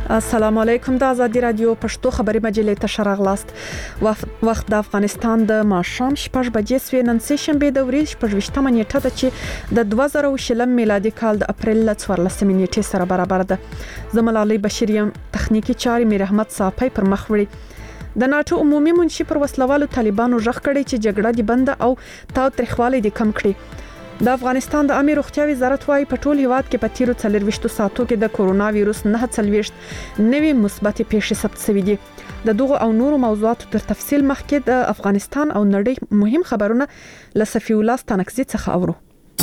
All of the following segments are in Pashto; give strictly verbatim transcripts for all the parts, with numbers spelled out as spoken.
السلام علیکم. د آزادي رادیو پښتو خبري مجلې ته شراغلاست. وخت د افغانستان د ماښام شپږ بجې سوي. نن سه شنبه د ورځې شپږ نیټه ده چې د دوه زره او شلم میلادي کال د اپریل څوارلسمې نیټې سره برابر ده. زملالي بشریم تخنیکی چاري میر احمد صافی پر مخ وړي. د ناتو عمومي منشي پر وسلوالو طالبانو ژغ کړي چې جګړه دی بنده او تاو تریخوالی دی کم کړي. د افغانستان د امیر روغتیا وزارت وايي په ټول هیواد کې په تیرو څلرويشت ساعتو کې د کورونا وایروس نه څلويشت نوي مثبت پیښې ثبت شوې دي. د دغه او نورو موضوعاتو تر تفصیل مخکې د افغانستان او نړۍ مهم خبرونه لصفي الله ستانکزي څخه اورو.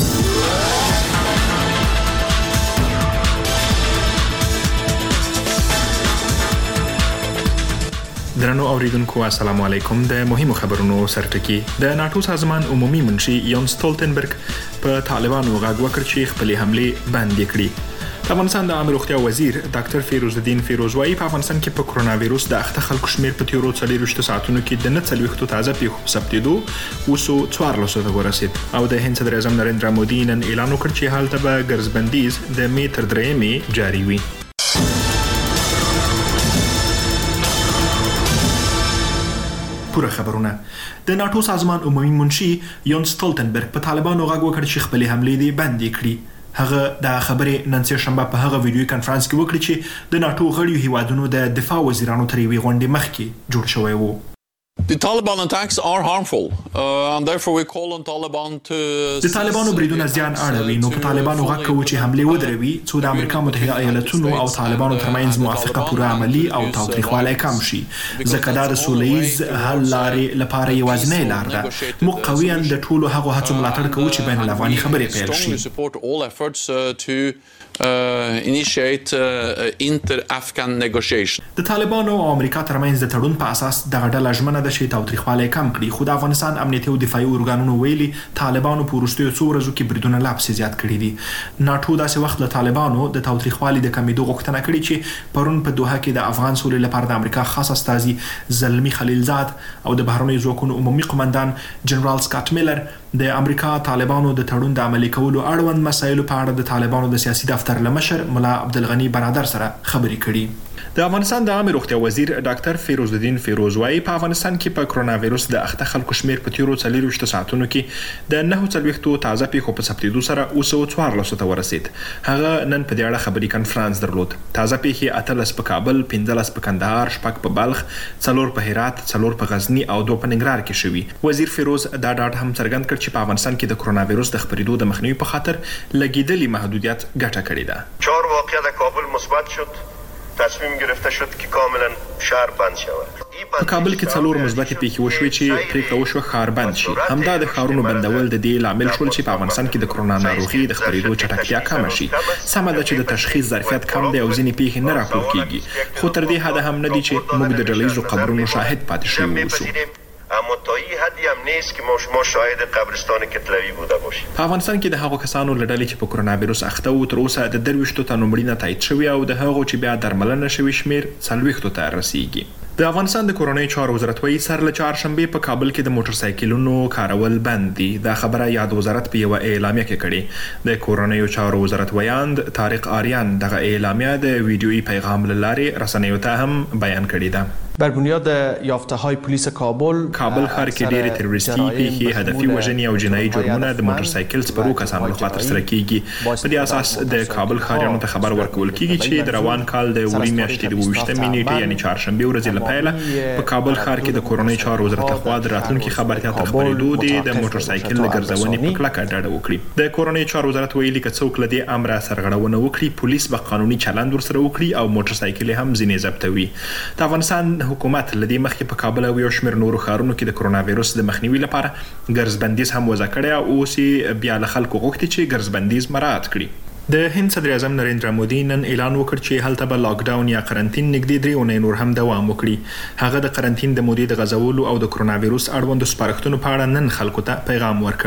درنو اوریدونکو السلام علیکم. د مهمو خبرونو سرټکی. د ناتو سازمان عمومي منشي یون ستولتنبرګ په طالبانو غږ وکړ چې خپل حمله بند کړي. د افغانستان د امیر روغتیا وزیر ډاکټر فیروز الدین فیروز وايي په افغانستان کې په کرونا وایروس د اخته خلکو شمیر په تیرو څلويشت ساعتونو کې د نه څلويشت تازه پیښو ثبتېدو وسو څوارلسو ته ورسید. او د هند صدر اعظم نریندرا مودي نن اعلان وکړ چې حالت به ګرځبندیز د می تر درېمې جاری وي. پوره خبرونه. د ناتو سازمان عمومي منشي یون ستولتنبرګ په طالبانو غږ وکړ چې خپل حمله دي بند کړي. هغه د خبرې نن سه شنبه په هغه ویډیو کانفرنس کې وکړي چې د ناتو غړي هیوادونو د دفاع وزیرانو تر یوې غونډې مخکې جوړ شوی وو. The Taliban attacks are harmful uh, and therefore we call on Taliban to د طالبانو بریدونه زیان اړوي. نو په طالبانو غږ کوي چې حمله ودروي څو د امریکا متحده ایالاتونو او طالبانو ترمنځ موافقه پوره عملی او تاوتریخوالی کم شي. ځکه دا د سولهییز حل لارې لپاره یوازینۍ لار ده. موږ قویاً د ټولو هغو هڅو ملاتړ کوو چې بین الافغاني خبرې پیل شي. Uh, initiate uh, inter-Afghan negotiation. د طالبانو او امریکا ترمنځ د تړون په اساس د غډه ژمنه د شي تاوتریخوالی کم کړي. خو د افغانستان امنیتي او دفاعي ارګانونو ویلي طالبانو په وروستیو څو ورځو کې بریدونه لا پسې زیات کړي دي. ناتو داسې وخت له طالبانو د تاوتریخوالي د کمیدو غوښتنه کړې چې پرون په دوحه کې د افغان سولې لپاره د امریکا خاص استازي زلمی خلیلزاد او د بهرنیو ځواکونو عمومي قومندان جنرال سکاټ میلر د امریکا طالبانو د تړون د عملي کولو اړوند مسایلو په اړه د طالبانو د سیاسي دفتر لمشر ملا عبدالغنی برادر سره خبرې کړي. د افغانستان د امیر روغتیا وزیر ډاکټر فیروز الدین فیروز وايي په افغانستان کې په کرونا وایروس د اخته خلکو شمیر په تیرو څلويشت ساعتونو کې د نه څلويشت تازه پیښو په ثبتېدو سره اوسو څوارلسو ته ورسید. هغه نن په دې اړه خبري کانفرنس درلود. تازه پیښې اتلس په کابل، پنځلس په کندهار، شپږ په بلخ، څلور په هرات، څلور په غزنی او دوه په ننګرهار کې شوي. وزیر فیروز دا ډاډ هم څرګند کړ چې په افغانستان کې د کرونا وایروس د خپرېدو د مخنیوي په خاطر لګیدلي محدودیت ګټه کړې ده. چهار واقعه در کابل مثبت شد. تصمیم گرفته شد که کاملا شهر بند شود. په کابل کې څلور مثبت پیښې وشوې چې پریکړه وشوه ښار بند شي. همدا د ښارونو بندول د دې لامل شول چې په افغانستان کې د کرونا ناروغي د خپرېدو چټکتیا کم شي. سمه ده چې د تشخیص ظرفیت کم دی او ځینې پیښې نه راپور کیږي. خو تر دې حده هم نه دي چې موږ د ډلهییزو قبرونو شاهد پاتې شوي اوسو. اما تا این حدی هم نیست که ما شما شاهد قبرستان کتلوی بوده باشیم. په افغانستان کې د هغو کسانو له ډلې چې په کرونا وایروس اخته وو تر اوسه د درویشتو تنو مړینه تایید شوې او د هغو چې بیا درملنه شوي شمیر څلوېښتو ته رسیږي. د افغانستان د کورونای چارو وزارت وايي سر له چهارشنبه په کابل کې د موټر سایکلونو کارول بند دي. دا خبره یاد وزارت په یو اعلامیه کې کړې. د کورونای چارو وزارت ویاند طارق آریان دغه اعلامیه د ویډیویي پیغام له لارې رسنیو ته هم بیان کړې ده. بر بنیاد یافته های پلیس کابل کابل ښار کې ډېرې تروریستي پیښې، هدفي وژنې او جنایي جرمونه د موټر سایکل سپرو کسانو لخوا ترسره کیږي. په دې اساس د کابل ښاریانو ته خبر ورکول کیږي چې د روان کال د وری میاشتې د اوویشتمې نیټې یعنی چهارشنبه ورځې له پیله په کابل ښار کې د کورونای چارو وزارت لخوا د راتلونکي خبرتیا تر خپرېدو دی د موټر سایکل د ګرځونې په کلکه ډډه وکړي. د کورونای چارو وزارت ویلي که څوک له دې امره سرغړونه وکړي پولیس به قانوني چلند ورسره وکړي او موټر سایکل هم ځینې ضبطوي. د افغانستان حکومت له دې مخکې په کابل او یو شمېر نورو ښارونو کې د کرونا وایروس د مخنیوي لپاره ګرځبندیز هم وضع کړی او اوس یې بیا له خلکو غوښتي چې ګرځبندیز مراعات کړي. د هند صدر اعظم نریندرا مودي نن اعلان وکړ چې هلته به لاک ډاون یا قرنطین نږدې درې اونۍ نور هم دوام وکړي. هغه د قرنطین د مودې د غځولو او د کرونا وایروس اړوندو سپارښتنو په اړه نن خلکو ته پیغام ورکړ.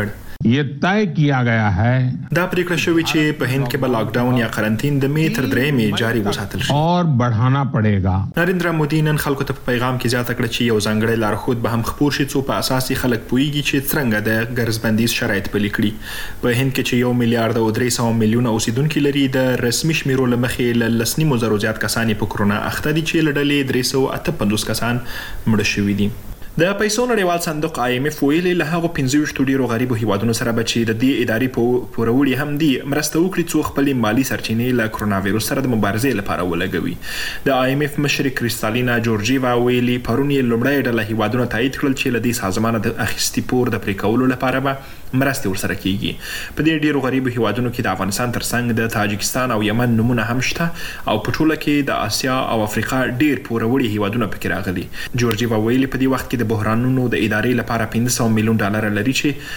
ये तय किया गया है دا پریکړه شوې چې په هند کې به لاک ډاون یا قرنطین د می تر درې می جاری وساتل شي और बढ़ाना पड़ेगा. نریندرا مودي نن خلکو ته په پیغام کې زیاته کړه چې یو ځانګړی لارښود به هم خپور شي څو په اساسي خلک پويږي چې څنګه د ګرځبندیز شرایط پلي کړي. په هند کې چې یو میلیارډ او درې سوه میلیونه اوسیدونکو لري د رسمي شمیرو لمخې ل لسنیمو زرو زیات کسان په کرونا اخته دي چې لړلې درې سوه اته پنځوس کسان مړه شوي دي. د پیسو نړیوال صندوق آی ایم اف ویلي له هغه پنځه ویشت ډیرو غریبو هیوادونو سره به چې د دې ادارې په پوروړي هم دي مرسته وکړي څو خپل مالی سرچینې له کرونا وایروس سره د مبارزې لپاره ولګوي. د آی ایم اف مشر کریستالینا جورجیوا ویلي پرون یې لومړی ډله هیوادونو تایید کړل چې له دې سازمانه د اخیستي پور د پرې کولو لپاره به مرسته ورسره کیږي. په دې ډیرو غریبو هیوادونو کې د افغانستان ترڅنګ د تاجکستان او یمن نمونه هم شته او په ټوله کې د آسیا او افریقا ډیر پوروړي هیوادونه پکې راغلي. جورجیوا ویلي په دې وخت کې د بحرانونو د ادارې لپاره پنځه سوه میلیون ډالر لري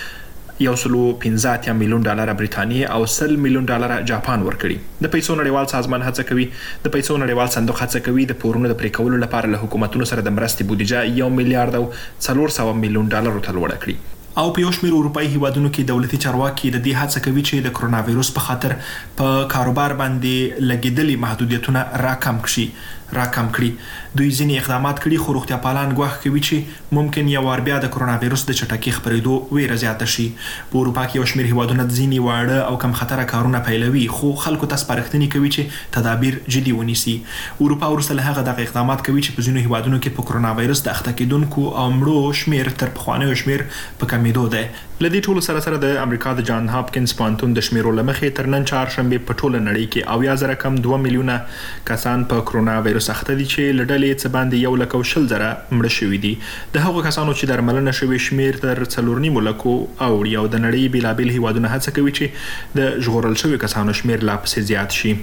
چې یو سلو پنځه اتیا میلیون ډالر برېټانیا او سل میلیون ډالر جاپان ورکړي. د پیسو نړیوال سازمان هڅه کوي د پیسو نړیوال صندوق هڅه کوي د پورونو د پرې کولو لپاره له حکومتونو سره د مرستې بودیجه یو میلیارډ او څلور سوه میلیون ډالر ته لوړه کړي. او په یو شمېر اروپایي هیوادونو کې دولتي چارواکي د دې هڅه کوي چې د کرونا وایروس په خاطر په کاروبار باندې لګیدلي محدودیتونه راکم کړي راکم کړي. دوی ځینې اقدامات کړي خو روغتیا پالان ګواښ کوي چې ممکن یو وار بیا د کرونا وایروس د چټکي خپرېدو ویره زیاته شي. په اروپا کې یو شمېر هیوادونه ځینې واړه او کم خطره کارونه پیلوي خو خلکو ته سپارښتنې کوي چې تدابیر جدي ونیسي. اروپا وروسته له هغه دغه اقدامات کوي چې په ځینو هیوادونو کې په کرونا وایروس د اخته کېدونکو او مړو شمېر تر پخوانیو شمېر په کمېدو دی. له دې ټولو سره سره د امریکا د جان هاپکینز پوهنتون د شمیرو له مخې تر نن چهارشنبې په ټوله نړۍ کې اویا زره کم دوه میلیونه کسان په کرونا وایروس اخته دي چې له ډلې څه باندې یو لک او شل زره مړه شوي دي. د هغو کسانو چې درملنه شوي شمیر تر څلور نیمو لکو اوړي او د نړۍ بېلابېل هیوادونه هڅه کوي چې د ژغورل شوي کسانو شمیر لا پسې زیات شي.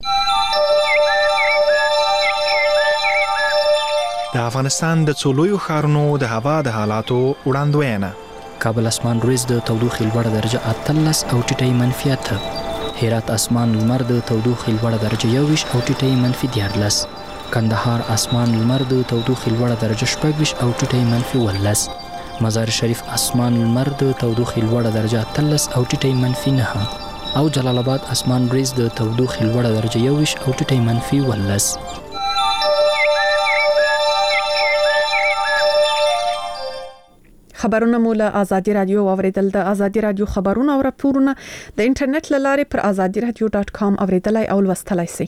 د افغانستان د څو لویو ښارونو د هوا د حالاتو وړاندوینه. کابل اسمان وريځ د تودوخې لوړه درجه اتلس او ټیټه منفي اته. هرات اسمان لمر د تودوخې لوړه درجه یوویشت او ټیټه منفي دیارلس. کندهار اسمان لمر د تودوخې لوړه درجه شپږویشت او ټیټه منفي ولس. مزار شریف اسمان لمر د تودوخې لوړه درجه اتلس او ټیټه منفي نهه. او جلال آباد اسمان وريځ د تودوخې لوړه درجه یوویشت او ټیټه منفي ولس. خبرونه مو له آزادي رادیو اوریدل. د آزادي رادیو خبرونه او راپورونه د انټرنیټ له لارې پر آزادي رادیو ډاټ کام اوریدلای او لوستلای شئ.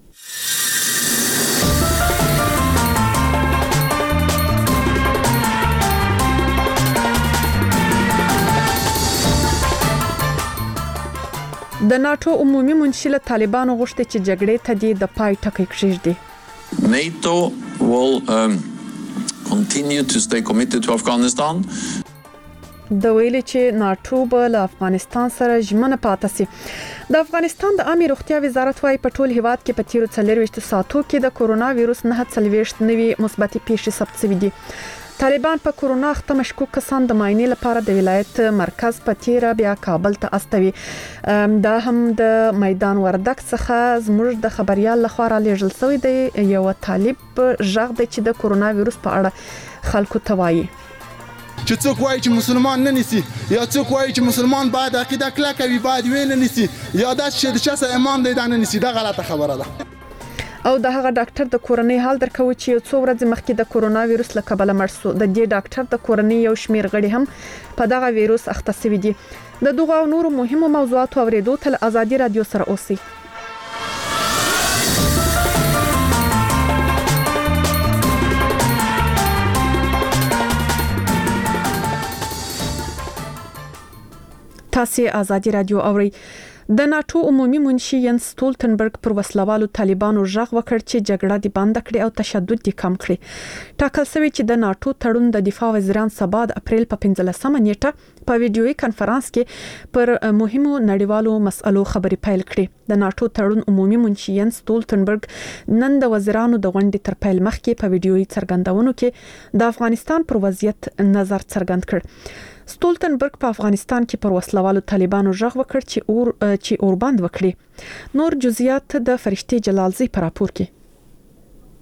د ناتو عمومي منشي له طالبانو غوښتي چې جګړې ته د پای ټکی کېږدي. NATO will um, continue to stay committed to Afghanistan. د ویلي چې ناتو به له افغانستان سره ژمنه پاتې سي. د افغانستان د عامه روغتیا وزارت وايي په ټول هیواد کې په تیرو څلورویشت ساعتو کې د کرونا وایروس نه څلوېښت نوي مثبت پیښې ثبت شوې دي. طالبان په کرونا اخته مشکوک کسان د معاینې لپاره د ولایت مرکز په تیرا بیا کابل ته استوي. دا هم د میدان وردک څخه زموږ د خبريال لخوا را لېږل شوی دی. یو طالب ژغ دی چې د کرونا وایروس په اړه خلکو ته وایي چې څوک وایي چې مسلمان نه نسی یا څوک وایي چې مسلمان باید عقیده کلکه وي باید وینه نسی یا دا چې د چا سره ایمان دی دا نه نسی. دا غلطه خبره ده. او د هغه ډاکټر د کورنۍ حال درکوي چې یو څو ورځې مخکې د کرونا وایروس له کبله مړ شو. د دې ډاکټر د کورنۍ یو شمیر غړي هم په دغه وایروس اخته شوي دي. د دغه او نورو مهمو موضوعاتو اوریدو ته آزادي رادیو سره اوسئ. تاسو آزادي رادیو اورئ. د ناتو عمومي منشي ینس ستولتنبرګ پر وسلوالو طالبانو ژغ وکړ چې جګړه دی بند کړي او تشدد دی کم کړي. ټاکل شوی چې د ناتو تړون د دفاع وزیران سبا د اپریل په پنځلسمه نیټه په ویډیوي کانفرنس کې پر مهمو نړیوالو مسألو خبري پیل کړي. د ناتو تړون عمومي منشي ینس ستولتنبرګ نن د وزیرانو د غونډې تر پیل مخکې په ویډیوي څرګندونو کې د افغانستان پر وضعیت نظر څرګند کړ. ستولتنبرګ په افغانستان کې پر وسلوالو طالبانو ژغ وکړ چې اور چې اوربند وکړي. نور جزئیات د فرشتي جلالزی پر راپور کې.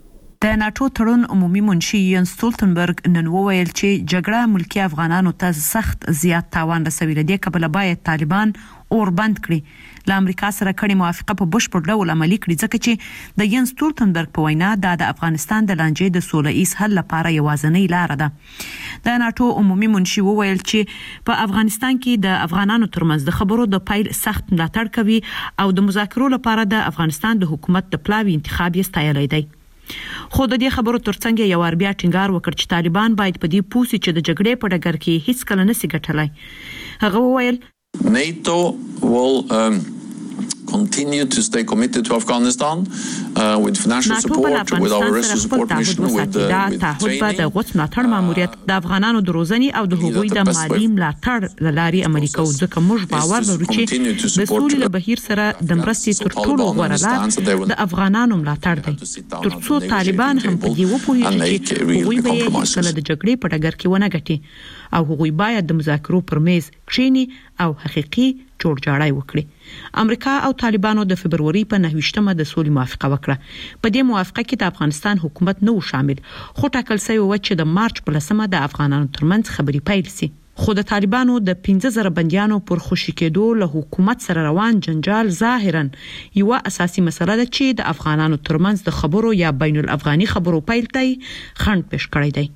د ناتو تړون عمومي منشي ین ستولتنبرګ نن وویل چې جګړه ملکی افغانانو ته سخت زیات تاوان رسوي. لدې کبله باید طالبان اور بند کړي. له امریکا سره کړي موافقه په بشپړ ډول عملي کړي ځکه چې د ین ستولتنبرګ په وینا دا د افغانستان د لانجې د سوله ایز حل لپاره یوازینۍ لار ده. د ناتو عمومي منشي وویل چې په افغانستان کې د افغانانو ترمنځ د خبرو د پیل سخت ملاتړ کوي او د مذاکرو لپاره د افغانستان د حکومت د پلاوي انتخاب یې ستایلی دی. خو د دې خبرو ترڅنګ یو ور بیا ټینګار وکړ چې طالبان باید په دې پوسي چې د جګړې په ډګر کې هیڅ کله نشي ګټلای. هغه وویل NATO will um, continue to stay committed to Afghanistan uh, with financial support, with our rescue support mission, with, uh, with training. د غوڅ ملاتړ ماموریت د افغانانو د روزنې او د هغوی د مالی ملاتړ لاري عملي کوو ځکه موږ باور لرو چې د سولې له بهیر سره د مرستې تر ټولو غوره لار د افغانانو ملاتړ دی ترڅو طالبان هم په دې وپوهیږي چې هغوی به یې هیڅکله د جګړې په ډګر کې ونه ګټي او هغوی باید د مذاکرو پر میز کښیني او حقیقي جوړجاړی وکړي. امریکا او طالبانو د فبروري په نهویشتمه د سولې موافقه وکړه. په دې موافقه کې د افغانستان حکومت نه و شامل خو ټاکل شوی و چې د مارچ په لسمه د افغانانو ترمنځ خبري پیل شي. خو د طالبانو د پنځه زره بنديانو پر خوشی کېدو له حکومت سره روان جنجال ظاهرا یو اساسي مسله ده چې د افغانانو ترمنځ د خبرو یا بین الافغاني خبرو پیل ته خنډ پیش کړی دی.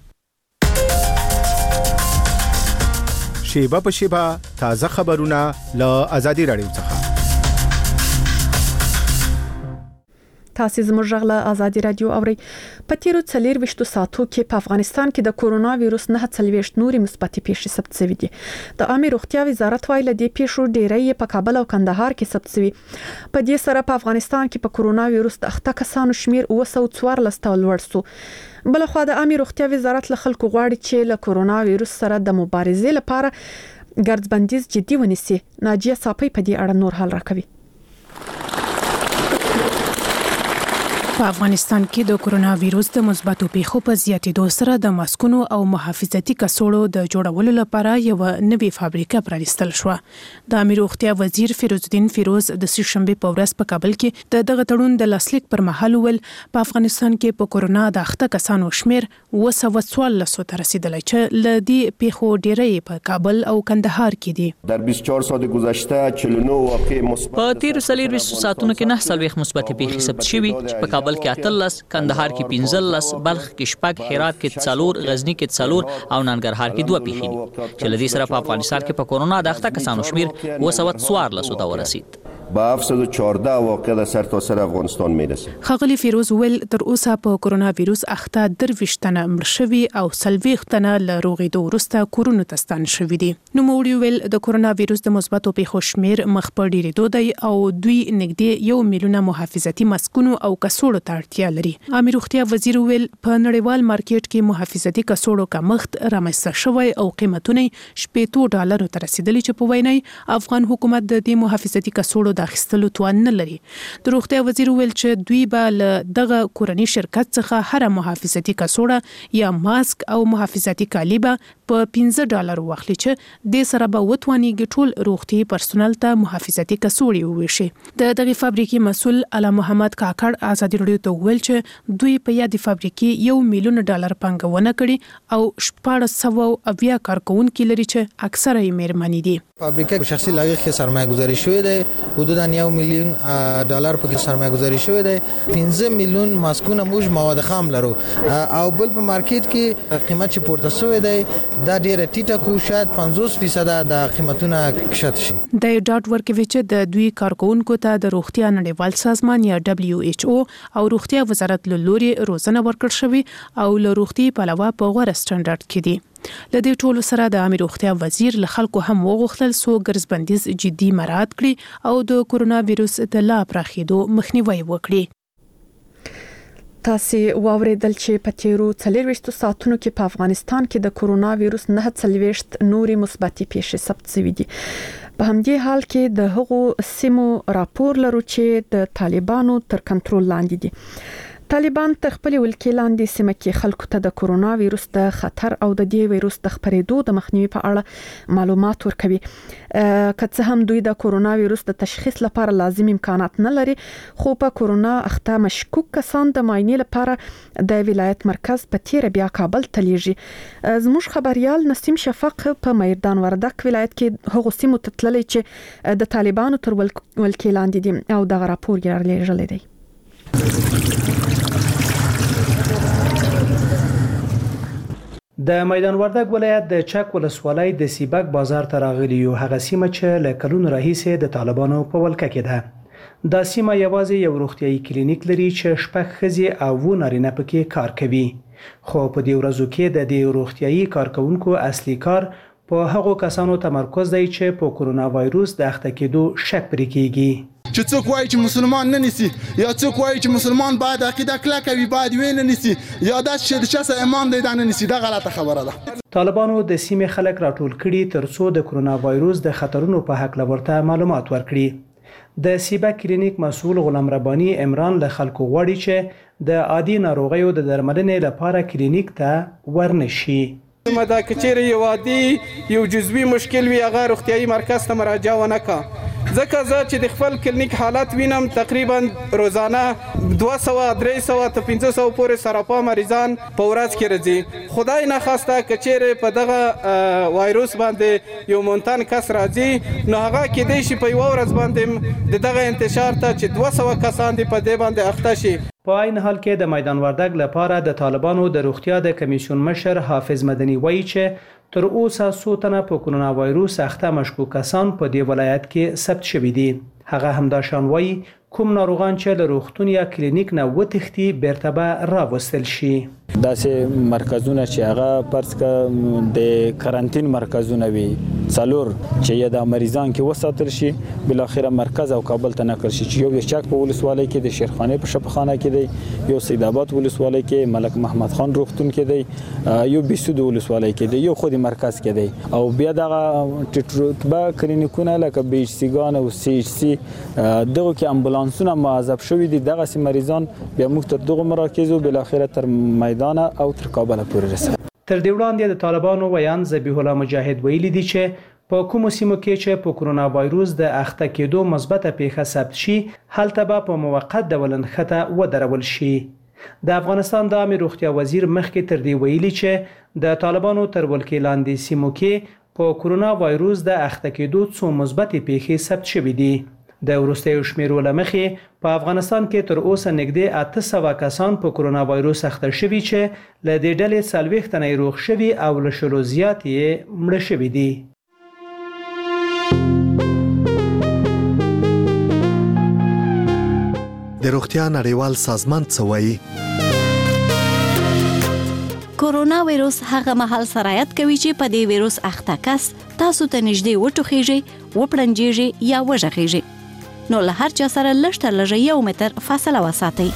شیبه په شیبه تازه خبرونه له آزادي رادیو څخه. تاسو زموږ غږ له آزادي رادیو اورئ. په تیرو څلور ویشتو ساعتو کې په افغانستان کې د کورونا وایروس نه څلوېښت نورې مثبتې پیښې ثبت شوې دي. د عامه روغتیا وزارت وايي د پیښو ډېری په کابل او کندهار کې ثبت شوي. په دې سره په افغانستان کې په کورونا وایروس د اخته کسانو شمیر اوه سوه څوارلس ته لوړ شو. بلخوا د عامه روغتیا وزارت له خلکو غواړي چې له کورونا وایروس سره د مبارزې لپاره ګردبندیز جدي ونیسي. ناجیه صافی په دې اړه نور حال راکوي. په افغانستان کې د کورونا وایروس د مثبتو پیښو په زیاتېدو سره د ماسکونو او محافظتي کڅوړو د جوړولو لپاره یو نوې فابریکه پرانیستل شو. د امیر روغتیا وزیر فیروز الدین فیروز د سې شنبه په ورځ په کابل کې د دغه تړون د لاسلیک پر مهال ول په افغانستان کې په کورونا د اخته کسانو شمیر اوه سوه څوارلس ته رسیدلی چې ل دې پیښو ډېری په کابل او کندهار کې دي. در بیست و چهار ساعت گذشته چهل و نه واقع مثبت په تیر څلور ویشت ساعتونو کې نه څلوېښت مثبتې پیښې ثبت شوي چې په کابل کې اتلس، کندهار کې پنځلس، بلخ کې شپږ، هرات کې څلور، غزنی کې څلور او ننګرهار کې دوه پیښې دي چې لدې سره په افغانستان کې په کورونا د اخته کسانو شمیر اوه سوه څوارلس ته ورسید. با هفتصد و چهارده واقع در سرتاسر افغانستان میرسه. خغلی فیروز ویل تر اوسه په کورونا وایروس اخته درویشت تنه مړ شوي او څلوېښت تنه له روغېدو وروسته کورونو ته ستانه شوي دي. نوموړي ویل د کورونا وایروس د مثبتو پیښو شمیر مخ په ډېرېدو دی او دوی نږدې یو میلیونه محافظتي ماسکونو او کڅوړو ته اړتیا لري. عامه روغتیا وزیر ویل په نړیوال مارکیټ کې محافظتي کڅوړو کمښت رامنځته شوی او قیمتونه شپېتو ډالرو ته رسیدلي چې په وینای افغان حکومت د دې محافظتي کڅوړو د اخیستلو توان نه لري. د روغتیا وزیر ویل چې دوی به له دغه کورني شرکت څخه هر محافظتي کڅوړه یا ماسک او محافظتي کالی به په پنځه ډالر واخلي چې د سره به وتوانیږي ټول روغتي پرسونل ته محافظتي کڅوړې وویشي. د دغه فابریکې مسول اعلی محمد کاکړ آزادي رادیو ته ویل چې دوی په یادې فابریکې یو میلیون ډالر پانګونه کړې او شپاړس سوه اویا کارکونکي لري چې اکثره یې میرمنې دي. فابریکه شخصي لاګښت کې سرمایه گذاري شوې ده، حدودا یو میلیون ډالر په سرمایه گذاري شوې ده. پنځه میلیون ماسکونه موږ مواد خام لرو او بل په مارکیټ کې قیمت چې پورته شوې ده دا ډیره ټیټه کو شاید پنځوس فیصد د قیمتونه کښته شي. د ډاټ ورکوي چې د دوی کارکونکو ته د روغتیا نړیوال سازمان یا دبليو ایچ او او روغتیا وزارت له لوري روزنه ورکړ شوی او له روغتي پلوه په غوړه سټانډرډ کې دي. لدې ټولو سره د عامه روغتیا وزیر له خلکو هم وغوښتل سو ګرځبندیز جدي مراعات کړي او د کورونا وایروس د لا پراخېدو مخنیوي وکړي. تاسو واوریدل چې په تیرو څلور ویشت ساعتونو کې په افغانستان کې د کورونا وایروس نه څلوېښت نورې مثبتې پیښې ثبت شوې دي. په همدې حال کې د هغو سیمو راپور لرو چې د طالبانو تر کنټرول لاندې دي. طالبان ته خپل ولکې لاندې سیمه کې خلکو ته د کورونا وایروس د خطر او د دې وایروس د خپرېدو د مخنیوي په اړه معلومات ورکوي. که څه هم دوی د کورونا وایروس د تشخیص لپاره لازم امکانات نه لري، خو په کورونا اخته مشکوک کسان د معاینې لپاره د ولایت مرکز په تیر بیا کابل ته لیږي. زموږ خبريال نسیم شفق په میدان وردک ولایت کې هغو سیمو ته تللی چې د طالبانو تر ولکې لاندې دي او دغه راپور یې رالیږلی دی. د میدان وردک ولایت د چک ولسوالۍ د سیبک بازار ته راغلی یو هغه سیمه چې له کلونو راهیسې د طالبانو په ولکه کې ده. دا سیمه یوازې یو روغتیايي کلینیک لري چې شپږ ښځې او اووه نارینه پکې کار کوي، خو په دې ورځو کې د دې روغتیايي کارکونکو اصلي کار په هغو کسانو تمرکز دی چې په کورونا وایروس د اخته کېدو شک پرې کیږي. چې څوک وایي چې مسلمان نه نیسي یا څوک وایي چې مسلمان باید عقیده کلکه وي، باید وینه نیسي یا داسې چې د چا سره ایمان دی دا نه نیسي، دا غلطه خبره ده. طالبانو د سیمې خلک راټول کړي ترڅو د کورونا وایروس د خطرونو په هکله ورته معلومات ورکړي. د سیبک کلینیک مسؤل غلام ربانی عمران له خلکو غواړي چې د عادي ناروغیو د درملنې لپاره کلینیک ته ورنشي. مدا کچېره یو عادي یو جزوي مشکل وي هغه روغتيایي مرکز ته مراجعه ونه کا، ځکه زه چې د خپل کلینیک حالات وینم تقریبا روزانه دوه سوه درې سوه ته پنځه سوه پورې سراپا مریضان په ورځ کې راځي. خدای نه خواسته کچېره په دغه وایروس باندې یو مونتن کس راځي نو هغه کېدای شي په یو ورځ باندې د دغه انتشار ته چې دوه سوه کسان دي په دې باندې اخته شي. په عین حال کې د میدان وردک لپاره د طالبانو د روغتیا د کمیسیون مشر حافظ مدني وایي چې تر اوسه څو تنه په کورونا وایروس اخته مشکوک کسان په دې ولایت کې ثبت شوي دي. هغه همداشان وایي کوم ناروغان چې له روغتون یا کلینیک نه وتښتي بیرته به راوستل شي. داسې مرکزونه چې هغه فرض کړه د کارانتین مرکزونه وي څلور چې یا د مریضان کې وساتل شي بل اخره مرکز او کابل ته نقل شي، چې یو د چک په ولسوالۍ کې د شیرخانه په شفاخانه کې دی، یو سید آباد ولسوالۍ کې ملک محمد خان روغتون کې دی، یو بیسود ولسوالۍ کې دی، یو خودي مرکز کې دی، او بیا دغه ټټروتبه کلینیکونه لکه بی ایچ سی ګان او سی ایچ سی دغه کې امبولانسونه معذب شوي دي. دغه سي مریضان بیا موږ تر دغه مراکزو بل اخره تر میدان او تر کابل پورې رسېږي. تر دې وړاندې د طالبانو ویان ذبیح الله مجاهد ویلي دي چې په کومو سیمو کې چې په کورونا وایروس د اخته کېدو مثبته پیښه ثبت شي هلته به په موقت ډول نښته ودرول شي. د افغانستان د عامه روغتیا وزیر مخکې تر دې ویلي چې د طالبانو تر ولکې لاندې سیمو کې په کورونا وایروس د اخته کېدو څو مثبتې پیښې ثبت شوي دي. د وروستیو شمیرو له مخې په افغانستان کې تر اوسه نږدې اته سوه کسان په کورونا وایروس اخته شوي چې له دې ډلې څلوېښت تنه یې روغ شوي او له شلو زیات یې مړه شوي دي. د روغتیا نړیوال سازمان څه وایي؟ کورونا وایروس هغه مهال سرایت کوي چې په دې وایروس اخته کس تاسو ته نږدې وټوخیږي، وپړنجیږي یا وژغیږي، نو له هر چا سره لږ تر لږه یو متر فاصله وساتئ.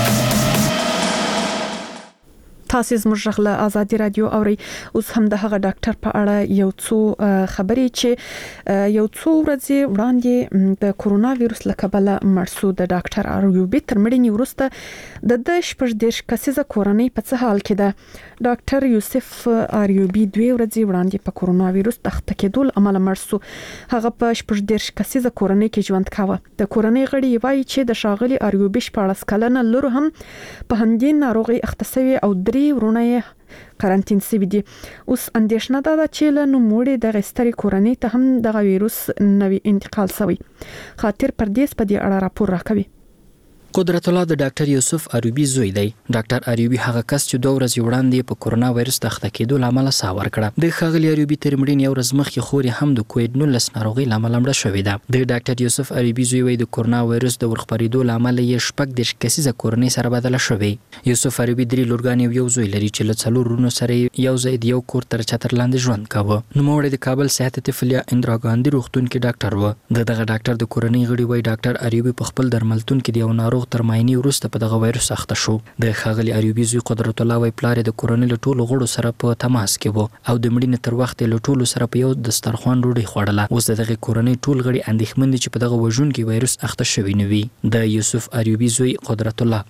تاسو زموږ غږ له آزادي رادیو اورئ. اوس هم د هغه ډاکټر په اړه یو څو خبرې چې یو څو ورځې وړاندې د کورونا وایروس له کبله مړ شو د ډاکټر اریوبي تر مړینې وروسته د ده شپږ دېرش کسیزه کورنۍ په څه حال کې ده؟ ډاکټر یوسف اریوبي دوې ورځې وړاندې په کورونا وایروس د اخته کېدو له امله مړ شو. هغه په شپږ دېرش کسیزه کورنۍ کې ژوند کاوه. د کورنۍ غړي وایي چې د ښاغلي اریوبي شپاړس کلنه لور هم په همدې ناروغۍ اخته شوې او درې ورونه یې قرنطین شوي دي. اوس اندېښنه ده چې له نوموړې دغې سترې کورنۍ ته هم دغه وایروس نوی انتقال شوی. خاطر پردیس په دې اړه راپور راکوي. قدرت الله د ډاکټر یوسف اریوبي زوی دی. ډاکټر اریوبي هغه کس چې دوه ورځې وړاندې په کورونا وایروس د اخته کېدو له امله ساه ورکړه. د ښاغلي اریوبي تر مړینې یو ورځ مخکې خور یې هم د کوویډ نولس ناروغۍ له امله مړه شوې ده. د ډاکټر یوسف اریوبي زوی وایي د کورونا وایروس د ورخپرېدو له امله یې شپږ دېرش کسیزه کورنۍ سره بدله شوې. یوسف اریوبي درې لورګانې او یو زوی لري چې له څلور وروڼو سره یو ځای د یو کور تر چتر لاندې ژوند کاوه. نوموړی د کابل صحت طفل یا اندرا ګاندي روغتون کې ډاکټر و. د دغه ډاکټر د کورنۍ غړي وایي ډاکټر اریوبي په خپل درملتون کې د یو ناروغ ناروغ تر معاینې وروسته په دغه وایروس اخته شو. د ښاغلي ایوبي زوی قدرت الله وایي پلار د کورنۍ له ټولو غړو سره په تماس کې و او د مړینې تر وخت له ټولو سره په یو دسترخوان ډوډۍ خوړله. اوس د دغه کورنۍ ټول غړي اندېښمن دي چې په دغه وژونکي وایروس اخته شوي نه وي. د یوسف ایوبي زوی قدرت الله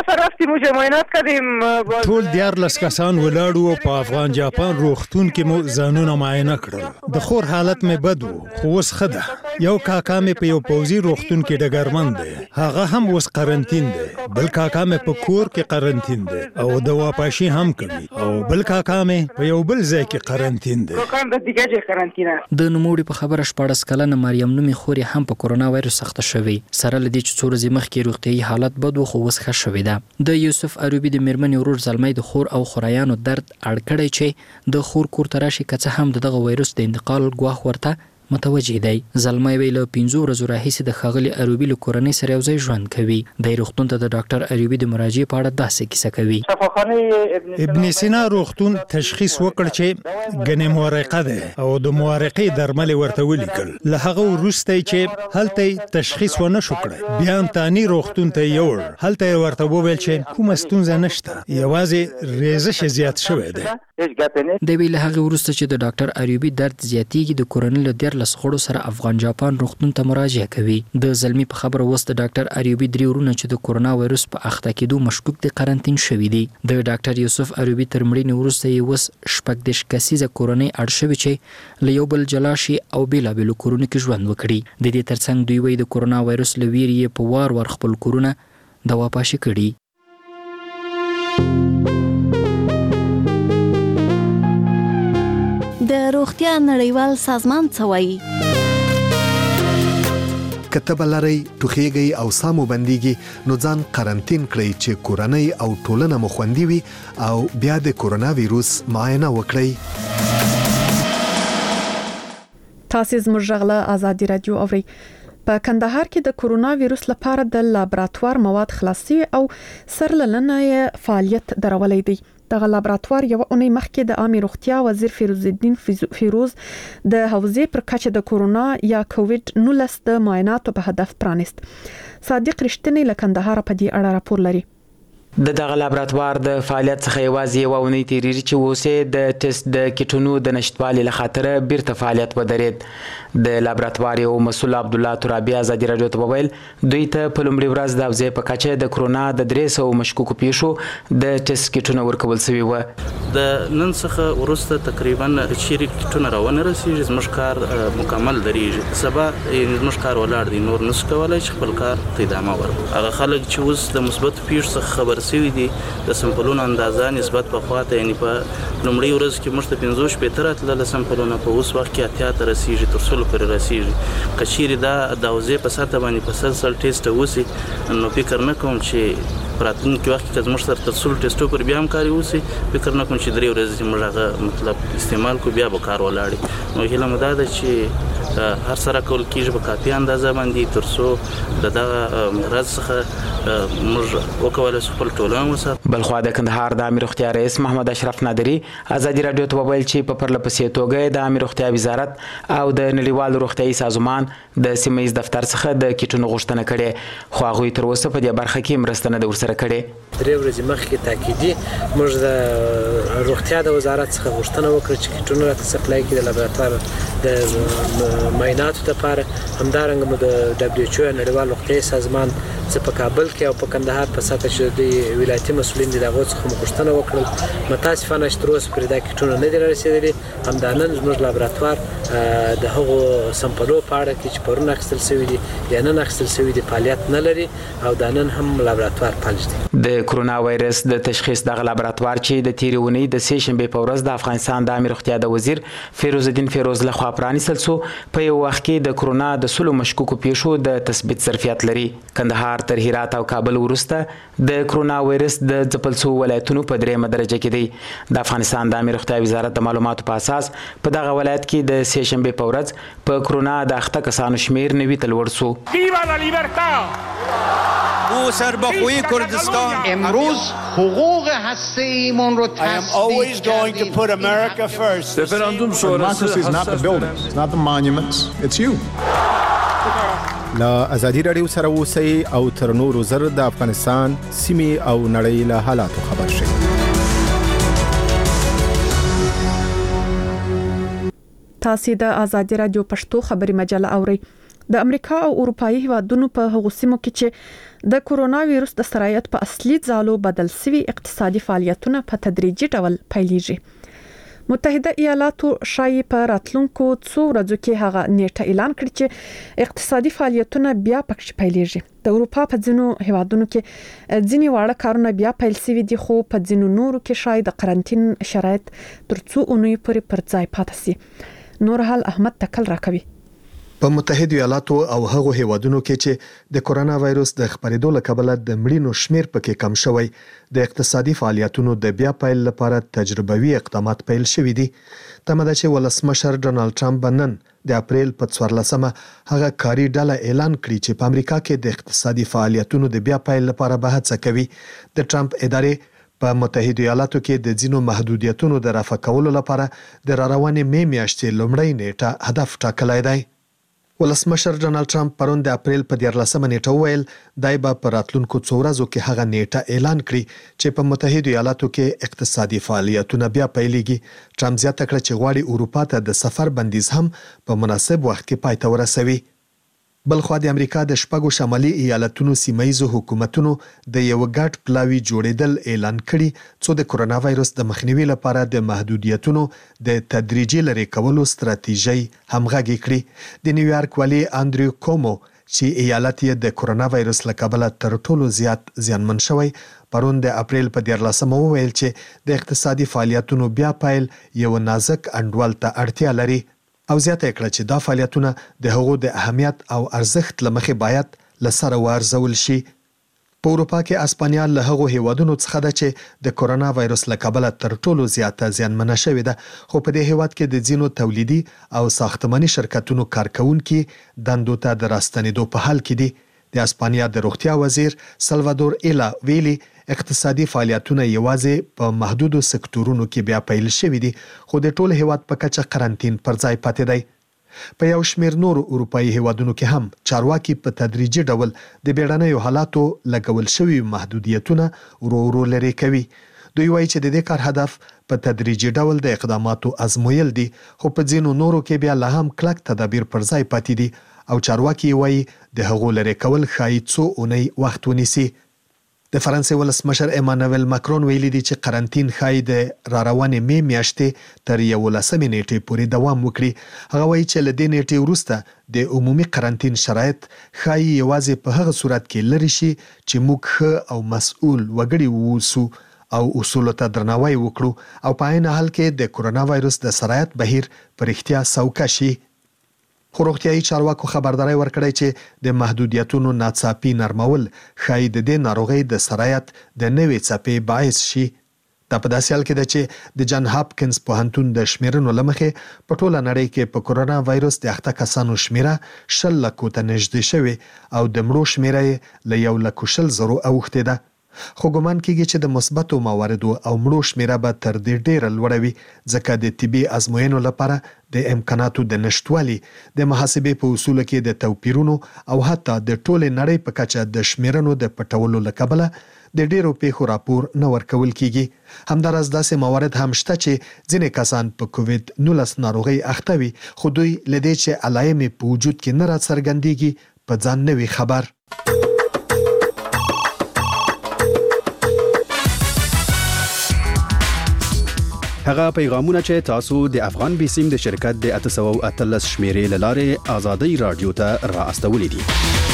ټول دیارلس کسان ولاړ وو. په افغان جاپان روغتون کې مو ځانونه معاینه کړل. د خور حالت مې بد و خو اوس ښه ده. یو کاکا مې په یو پوځي روغتون کې ډګرمن دی، هغه هم اوس قرنطین دی. بل کاکا مې په کور کې قرنطین دی او د واپاشي هم کوي او بل کاکا مې په یو بل ځای کې قرنطین دی. د نوموړي په خبره شپاړس کلنه مریم نومي خور یې هم په کورونا وایروس اخته شوې. سره له دې چې څو ورځې مخکې روغتیایي حالت بد و خو اوس ښه شوې ده. د یوسف ایوبي د میرمنې ورور زلمی د خور او خورایانو درد اړ کړی چې د خور کور ته راشي که څه هم د دغه وایروس د انتقال ګواښ ورته متوجه دی. زلمی وی له پنځو ورځو راهیسې د ښاغلي ایوبي له کورنۍ سره یو ځای ژوند کوي. د روغتون ته د ډاکټر ایوبي د مراجعې په اړه داسې کیسه کوي. ابن سینا روغتون تشخیص وکړ چې ګنې مورقه ده او د مورقې درمل ورته ولیکل. له هغه وروسته چې هلته تشخیص ونه شو کړی بیا امتحاني روغتون ته یوړ. هلته ورته وویل چې کومه ستونزه نشته، یوازې ریزش زیات شوی دی. د ویل هغه وروسته چې د ډاکټر ایوبي درد زیاتیږي د کورنۍ له دیارلس غړو سره افغان جاپان روغتون ته مراجعه کوي. د زلمی په خبره اوس د ډاکټر ایوبي درې ورونه چې د کورونا وایروس په اخته کېدو مشکوک دي قرنطین شوي دي. د ډاکټر یوسف ایوبي تر مړینې وروسته یې اوس شپږ دېرش کسیزه کورنۍ اړ شوې چې له یو بل جلا شي او بېلابېلو کورونو کې ژوند وکړي. د دې ترڅنګ دوی وایي د کورونا وایروس له ویرې یې په وار وار خپل کورونه د واپاشي کړي. د روغتیا نړیوال سازمان څه وایي؟ که تبه لرئ، ټوخیږئ او ساه مو بندیږي نو ځان قرنطین کړئ چې کورنۍ او ټولنه مو خوندي وي او بیا د کورونا ویروس معاینه وکړئ. تاسو زموږ غږ له آزادي رادیو اورئ. په کندهار کې د کورونا ویروس لپاره د لابراتوار مواد خلاصي او سرلنه فعالیت درولې دي. دغه لابراتوار یو اونۍ مخکې د عامه روغتیا وزیر فیروز الدین فیروز د حوزې پر کچه د کورونا یا کووډ نولس د معایناتو په هدف پرانیست. صادق رښتینی له کندهار په دې اړه راپور لري. د دغه لابراتوار د فعالیت څخه یوازې یوه اونۍ تیریږي چې اوس د ټیسټ د کیټونو د نشتوالي له خاطره بیرته فعالیت ودرېد. د لابراتوار یو مسؤل عبدالله ترابي ازادي راډیو ته وویل دوی ته په لومړۍ ورځ د حوزې په کچه د کرونا د درې سوو مشکوکو پیښو د ټیسټ کیټونه ورکول شوي وه. د نن څخه وروسته تقریبا چیرې کیټونه راونه رسېږي، زموږ کار مکمل درېږي. سبا زموږ کار ولاړ دی، نور نشو کولی چې خپل کار ته ادامه ورکړو. هغه خلک چې اوس د مثبتو پیښو څخه خبر سوي دي د سمپلونو اندازه نسبت په خواته، یعنی په لومړۍ ورځ کې موږ ته پنځوس شپېته راتلله سمپلونه، په اوس وخت کې اتیا ته رسېږي، تر سلو پورې رسېږي. که چیرې دا د حوزې په سطحه باندې په سل سل ټیسټه وسي نو فکر نه کوم چې په راتلونکي وخت کې که زموږ سره تر سلو ټیسټو پورې بیا هم کار وسي، فکر نه کوم چې درې ورځې موږ هغه مطلب استعمال کو بیا به کار ولاړي. نو هیله مو دا ده چې هر سره کول کېږي په کافي اندازه باندې تر څو د دغه مرض څخه موږ وکولی شو خپل ټولنه وساتو. بلخوا د کندهار د عامه روغتیا رئیس محمد اشرف نادري ازادي راډیو ته وویل چې په پرله پسې توګه د عامه روغتیا وزارت او د نړیوال روغتیايي سازمان د سیمه ییز دفتر څخه د کیټونو غوښتنه کړې، خو هغوی تر اوسه په دې برخه کې مرسته نه ده ورسره کړې. درې ورځې مخکې تاکیدي موږ د روغتیا د وزارت څخه غوښتنه وکړه چې کیټونه راته سپلای کړي د لابراتوار د معایناتو لپاره. همدارنګه مو د دبليو ایچ او نړیوال روغتیايي سازمان څخه په کابل کې او په کندهار په سطح چې د ولایتي مسؤلین دي دغه څخه غوښتنه وکړل. متاسفانه چې تر اوسه پرې دا کیټونه نه دي رسیدلي. همدانن زموږ لابراتوار د هغو سمپلو په اړه کې چې پرون اخیستل شوي دي یا نن اخیستل شوي دي فعالیت نه لري او دا نن هم لابراتوار فعال دی. د کرونا وایرس د تشخیص دغه لابراتوار چې د تیرې اونۍ د سې شنبې په ورځ د افغانستان د عامه روغتیا د وزیر فیروز الدین فیروز لخوا پرانیستل شو، په یو وخت کې د کرونا د سلو مشکوکو پیښو د تثبیت ظرفیت لري. کندهار تر هرات او کابل وروسته د کرونا وایرس د ځپل شوو ولایتونو په درېیمه درجه کې دی. د افغانستان د عامه روغتیا وزارت د معلوماتو په اساس په دغه ولایت کې د سې شنبې په ورځ په کرونا د اخته کسانو شمیر نوي ته لوړ شو. ویوا لا لیبرتا او سربخوی کردستان امروز حقوق هسته‌ایمون رو I am always going to put America first. Referendum sonrası Democracy is not the buildings, it's not the monuments, it's you. لا ازادي رادیو سره اوسئ او تر نورو زر د افغانستان سیمې او نړۍ له حالاتو خبر شئ. تاسو د ازادي رادیو پښتو خبري مجله اورئ. د امریکا او اروپאי هیوادونو په هغو سیمو کې چې د کورونا وایروس د سرایت په اصلي ځالو بدل سوي اقتصادي فعالیتونه په تدریجي ډول پیلېږي. متحده ایالاتو شایي په راتلونکو څو ورځو کې هغه نیټه اعلان کړي چې اقتصادي فعالیتونه بیا پکې پیلېږي. د اروپا په ځینو هیوادونو کې ځینې واړه کارونه بیا پیل شوي دي، خو په ځینو نورو کې شاید د قرنټین شرایط تر څو اونۍ پورې پر ځای پاتې شي. نور حال احمد تکل راکوي. په متحده ایالاتو او هغو هیوادونو کې چې د کورونا وایروس د خپرېدو له کبله د مړینو شمیر پکې کم شوی، د اقتصادي فعالیتونو د بیا پیل لپاره تجربوي اقدامات پیل شوي دي. تمه ده چې ولسمشر ډونالد ټرمپ نن د اپریل په څوارلسمه هغه کاري ډله اعلان کړي چې په امریکا کې د اقتصادي فعالیتونو د بیا پیل لپاره به هڅه کوي. د ټرمپ ادارې په متحده ایالاتو کې د ځینو محدودیتونو د رفع کولو لپاره د راروانې مې میاشتې لومړۍ نیټه هدف ټاکلی دی. ولسمشر ډونالد ټرمپ پرون د اپریل په دیارلسمه نیټه وویل دای به په راتلونکو څو ورځو کې هغه نیټه اعلان کړي چې په متحده ایالاتو کې اقتصادي فعالیتونه بیا پیلېږي. ټرمپ زیاته کړه چې غواړي اروپا ته د سفر بندیز هم په مناسب وخت کې پای ته ورسوي. بلخوا د امریکا د شپږو شمالي ایالتونو سیمایي حکومتونو د یو ګډ پلاوی جوړیدل اعلان کړي څو د کورونا وایروس د مخنیوي لپاره د محدودیتونو د تدریجي لرې کولو ستراتیژي همغږي کړي. د نیویارک والی اندریو کومو چې ایالت یې د کورونا وایروس له کبله تر ټولو زیات زیانمن شوی، پرون د اپریل په دیارلسمه وویل چې د اقتصادي فعالیتونو بیا پیل یو نازک انډول ته اړتیا لري او زیاته کړه چې دا فعالیتونه د هغو د اهمیت او ارزښت لمخې باید لسره وارزول شي. په اروپا کې اسپانیا له هغو هیوادونو څخه ده چې د کورونا وایروس له کبله تر ټولو زیاته زیانمنه شوې ده، خو په دې هیواد کې د ځینو تولیدي او ساختماني شرکتونو کارکونکي دندو ته د راستنېدو په حال کې دي. د اسپانیا د روغتیا وزیر سلوادور ایلا ویلي اقتصادي فعالیتونه یوازې په محدودو سکتورونو کې بیا پیل شوي دي، خو د ټول هیواد په کچه قرنطین پر ځای پاتې دی. په یو شمېر نورو اروپאי هیوادونو کې هم چارواکي په تدریجي ډول د بیړنیو حالاتو لګول شوي محدودیتونه ورو ورو لرې کوي. دوی وایي چې د دې کار هدف په تدریجي ډول د اقداماتو ازمویل دي، خو په ځینو نورو کې بیا لا هم کلک تدابیر پر ځای پاتې دي او چارواکي وایي د هغو لرې کول ښایي څو اونۍ وخت ونیسي. د فرانسې ولسمشر ایمانوئل ماکرون ویلي دی چې قرنطین ښایي د راروانې مې میاشتې تر یولسمې نیټې پورې دوام وکړي. هغه وایي چې له دې نیټې وروسته د عمومي قرنطین شرایط ښایي یوازې په هغه صورت کې لرې شي چې موږ ښه او مسؤل وګړي ووسو او اصولو ته درناوی وکړو او په عین حال کې د کورونا وایروس د سرایت بهیر په رښتیا سوکه شي. خو روغتیايي چارواکو خبرداری ورکړی چې د محدودیتونو ناڅاپي نرمول ښایي د دې ناروغۍ د سرایت د نوې څپې باعث شي. دا په داسې حال کې ده چې د جان هاپکینز پوهنتون د شمیرنو له مخې په ټوله نړۍ کې په کورونا وایروس د اخته کسانو شمیره شل لکو ته نږدې شوې او د مړو شمیره یې له یو لکو شل زرو اوښتې ده. خو ګمان کېږي چې د مثبتو مواردو او مړو شمیره به تر دې ډیره لوړه وي، ځکه د طبي ازموینو لپاره د امکاناتو د نشټوالي، د محاسبې په اصولو کې د توپیرونو او حتی د ټولې نړۍ په کچه د شمیرنو د پټولو له کبله د ډیرو پیښو راپور نه ورکول کیږي. همداراز داسې موارد هم شته چې ځینې کسان په کووید نولس ناروغۍ اخته وي، خو دوی له دې چې علایمې په وجود کې نه راڅرګندېږي په ځان نه وي خبر. هغه پیغامونه چې تاسو د افغان بیسیم د شرکت د اته سوه او اتلس شمیرې له لارې ازادي رادیو ته را استولې دي.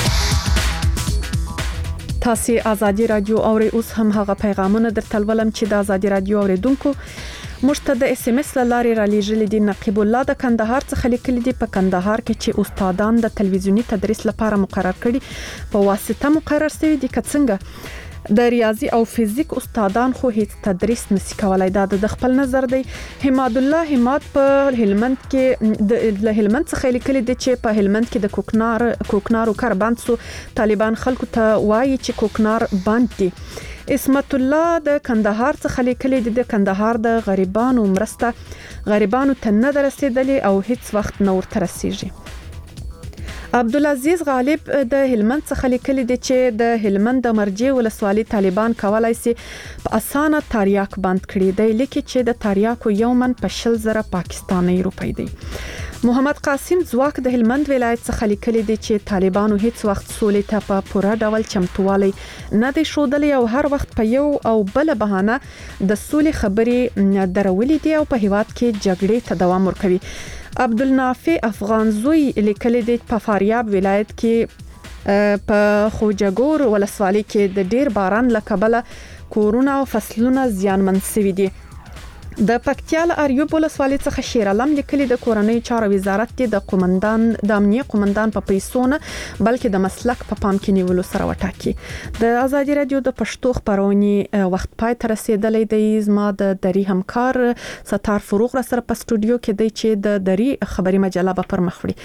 تاسو ازادي رادیو اوري، اوس هم هغه پیغامونه درتلولم چې د ازادي رادیو اوریدونکو مشته د اس ام اس لارې را لېږلې دي. نقیب الله د کندهار څخه لیکلي دي په کندهار کې چې استادان د تلویزیونی تدریس لپاره مقرر کړي په واسطه مقرر شوی دي، که څنګه د ریاضي او فزیک استادان خو هیڅ تدریس نشي کولای. دا د خپل نظر دی. حماد الله حماد په هلمند کې د هلمند څخه لیکلي دي چې په هلمند کې د کوکنار کوکنارو کار بند سو، طالبان خلکو ته وایي چې کوکنار بند دي. اسمت الله د کندهار څخه لیکلي دي د کندهار د غریبانو مرسته غریبانو ته نه رسیدلې او هیڅ وخت نه ورته رسیږي. عبدالعزیز غالب د هلمند څخه لیکلي دی چې د هلمند د مرجع ولسوالۍ طالبان کولای شي په اسانه تریاک بند کړي دی، لیکي چې د تریاکو یو من په شل زره پاکستاني روپۍ دی. محمد قاسم ځواک د هلمند ولایت څخه لیکلي دی چې طالبانو هیڅ وخت سولې ته په پوره ډول چمتووالی نه دی ښودلی او هر وخت په یو او بل بهانه د سولې خبرې درولې دي او په هیواد کې جګړې ته دوام ورکوي. عبدالنافع افغانزوی لیکلی دی په فاریاب ولایت کې په خوجګور ولسوالۍ کې د ډیر باران له کبله کورونه او فصلونه زیانمن شوي دي. د پکتیا له اریوب ولسوالۍ څخه شیر علم لیکلی د کورنۍ چارو وزارت د قومندان د امنیه قومندان په پیسو نه بلکې د مسلک په پام کې نیولو سره وټاکي. د ازادي رادیو د پښتو خبرونه وخت پای ته رسیدلې دی. زما د دری همکار ستار فروغ را سره په سټوډیو کې دی چې د دری خبري مجله به پر مخ وړي.